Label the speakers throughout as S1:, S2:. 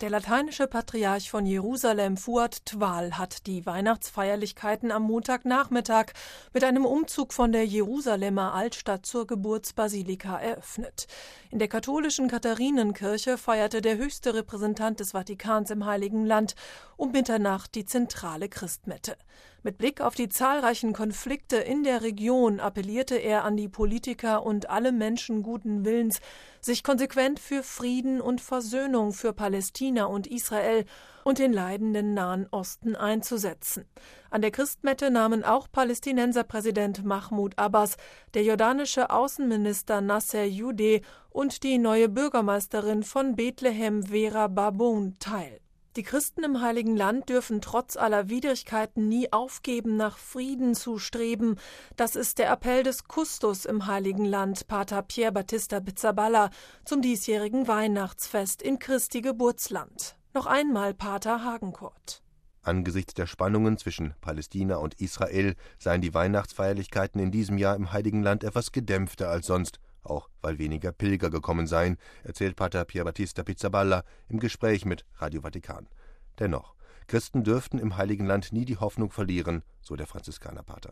S1: Der lateinische Patriarch von Jerusalem, Fuad Twal, hat die Weihnachtsfeierlichkeiten am Montagnachmittag mit einem Umzug von der Jerusalemer Altstadt zur Geburtsbasilika eröffnet. In der katholischen Katharinenkirche feierte der höchste Repräsentant des Vatikans im Heiligen Land um Mitternacht die zentrale Christmette. Mit Blick auf die zahlreichen Konflikte in der Region appellierte er an die Politiker und alle Menschen guten Willens, sich konsequent für Frieden und Versöhnung für Palästina und Israel und den leidenden Nahen Osten einzusetzen. An der Christmette nahmen auch Palästinenserpräsident Mahmoud Abbas, der jordanische Außenminister Nasser Judeh und die neue Bürgermeisterin von Bethlehem, Vera Barboun, teil. Die Christen im Heiligen Land dürfen trotz aller Widrigkeiten nie aufgeben, nach Frieden zu streben. Das ist der Appell des Kustos im Heiligen Land, Pater Pier Battista Pizzaballa, zum diesjährigen Weihnachtsfest in Christi Geburtsland. Noch einmal Pater Hagenkort.
S2: Angesichts der Spannungen zwischen Palästina und Israel seien die Weihnachtsfeierlichkeiten in diesem Jahr im Heiligen Land etwas gedämpfter als sonst, auch weil weniger Pilger gekommen seien, erzählt Pater Pier Battista Pizzaballa im Gespräch mit Radio Vatikan. Dennoch, Christen dürften im Heiligen Land nie die Hoffnung verlieren, so der Franziskanerpater.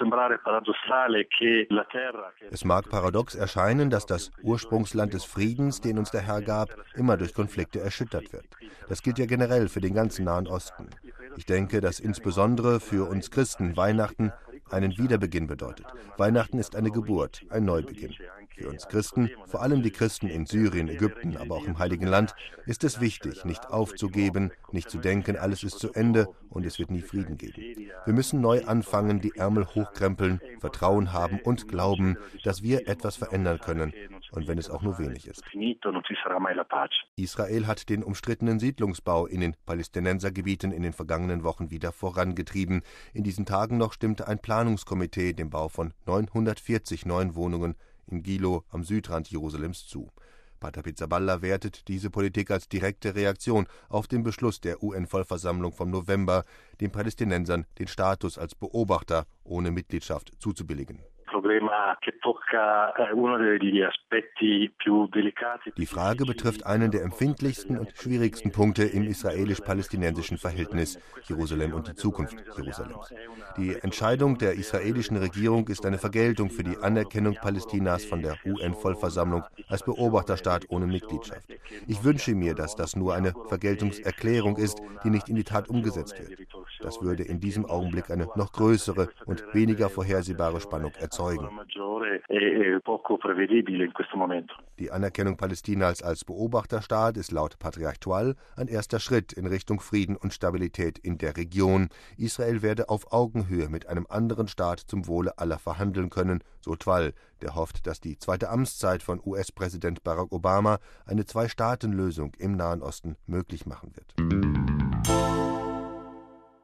S2: Es mag paradox erscheinen, dass das Ursprungsland des Friedens, den uns der Herr gab, immer durch Konflikte erschüttert wird. Das gilt ja generell für den ganzen Nahen Osten. Ich denke, dass insbesondere für uns Christen Weihnachten einen Wiederbeginn bedeutet. Weihnachten ist eine Geburt, ein Neubeginn. Für uns Christen, vor allem die Christen in Syrien, Ägypten, aber auch im Heiligen Land, ist es wichtig, nicht aufzugeben, nicht zu denken, alles ist zu Ende und es wird nie Frieden geben. Wir müssen neu anfangen, die Ärmel hochkrempeln, Vertrauen haben und glauben, dass wir etwas verändern können, und wenn es auch nur wenig ist. Israel hat den umstrittenen Siedlungsbau in den Palästinensergebieten in den vergangenen Wochen wieder vorangetrieben. In diesen Tagen noch stimmte ein Planungskomitee dem Bau von 940 neuen Wohnungen in Gilo am Südrand Jerusalems zu. Pater Pizzaballa wertet diese Politik als direkte Reaktion auf den Beschluss der UN-Vollversammlung vom November, den Palästinensern den Status als Beobachter ohne Mitgliedschaft zuzubilligen. Die Frage betrifft einen der empfindlichsten und schwierigsten Punkte im israelisch-palästinensischen Verhältnis, Jerusalem und die Zukunft Jerusalems. Die Entscheidung der israelischen Regierung ist eine Vergeltung für die Anerkennung Palästinas von der UN-Vollversammlung als Beobachterstaat ohne Mitgliedschaft. Ich wünsche mir, dass das nur eine Vergeltungserklärung ist, die nicht in die Tat umgesetzt wird. Das würde in diesem Augenblick eine noch größere und weniger vorhersehbare Spannung erzeugen. Die Anerkennung Palästinas als Beobachterstaat ist laut Patriarch Twal ein erster Schritt in Richtung Frieden und Stabilität in der Region. Israel werde auf Augenhöhe mit einem anderen Staat zum Wohle aller verhandeln können, so Twal, der hofft, dass die zweite Amtszeit von US-Präsident Barack Obama eine Zwei-Staaten-Lösung im Nahen Osten möglich machen wird.